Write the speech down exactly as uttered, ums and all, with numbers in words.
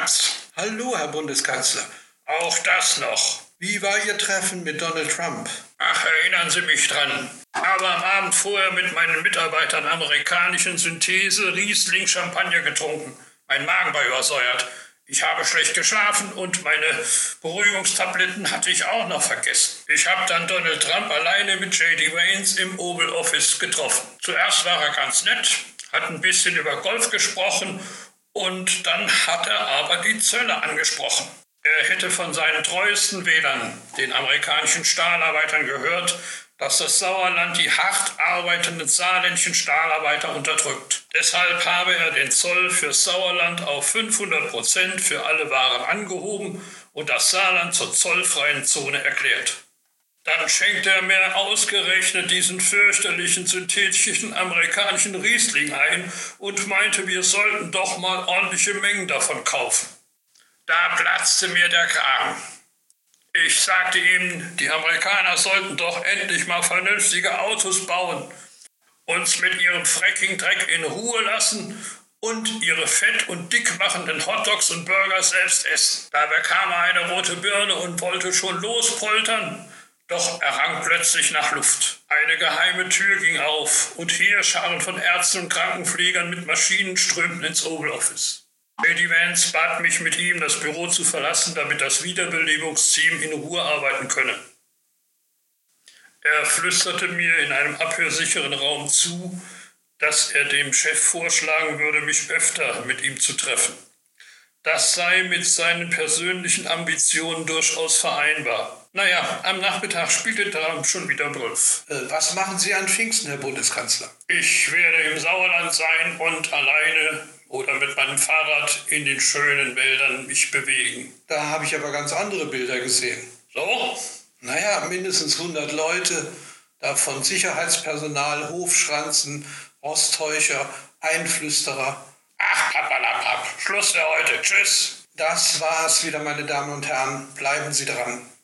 Schnaps. Hallo, Herr Bundeskanzler. Auch das noch. Wie war Ihr Treffen mit Donald Trump? Ach, erinnern Sie mich dran. Aber am Abend vorher mit meinen Mitarbeitern amerikanischen Synthese Riesling Champagner getrunken. Mein Magen war übersäuert. Ich habe schlecht geschlafen und meine Beruhigungstabletten hatte ich auch noch vergessen. Ich habe dann Donald Trump alleine mit J D Vance im Oval Office getroffen. Zuerst war er ganz nett, hat ein bisschen über Golf gesprochen und dann hat er aber die Zölle angesprochen. Er hätte von seinen treuesten Wählern, den amerikanischen Stahlarbeitern, gehört, dass das Sauerland die hart arbeitenden saarländischen Stahlarbeiter unterdrückt. Deshalb habe er den Zoll für Sauerland auf fünfhundert Prozent für alle Waren angehoben und das Saarland zur zollfreien Zone erklärt. Dann schenkte er mir ausgerechnet diesen fürchterlichen synthetischen amerikanischen Riesling ein und meinte, wir sollten doch mal ordentliche Mengen davon kaufen. Da platzte mir der Kragen. Ich sagte ihm, die Amerikaner sollten doch endlich mal vernünftige Autos bauen, uns mit ihrem Fracking-Dreck in Ruhe lassen und ihre fett- und dickmachenden Hotdogs und Burger selbst essen. Da bekam er eine rote Birne und wollte schon lospoltern, doch er rang plötzlich nach Luft. Eine geheime Tür ging auf und Heerscharen von Ärzten und Krankenpflegern mit Maschinen strömten ins Oval Office. J D Vance bat mich, mit ihm das Büro zu verlassen, damit das Wiederbelebungsteam in Ruhe arbeiten könne. Er flüsterte mir in einem abhörsicheren Raum zu, dass er dem Chef vorschlagen würde, mich öfter mit ihm zu treffen. Das sei mit seinen persönlichen Ambitionen durchaus vereinbar. Naja, am Nachmittag spielte Trump schon wieder Golf. Äh, was machen Sie an Pfingsten, Herr Bundeskanzler? Ich werde im Sauerland sein und alleine oder mit meinem Fahrrad in den schönen Wäldern mich bewegen. Da habe ich aber ganz andere Bilder gesehen. So? Naja, mindestens hundert Leute, davon Sicherheitspersonal, Hofschranzen, Rosttäuscher, Einflüsterer. Ach, papalapap, Schluss für heute. Tschüss. Das war's wieder, meine Damen und Herren. Bleiben Sie dran.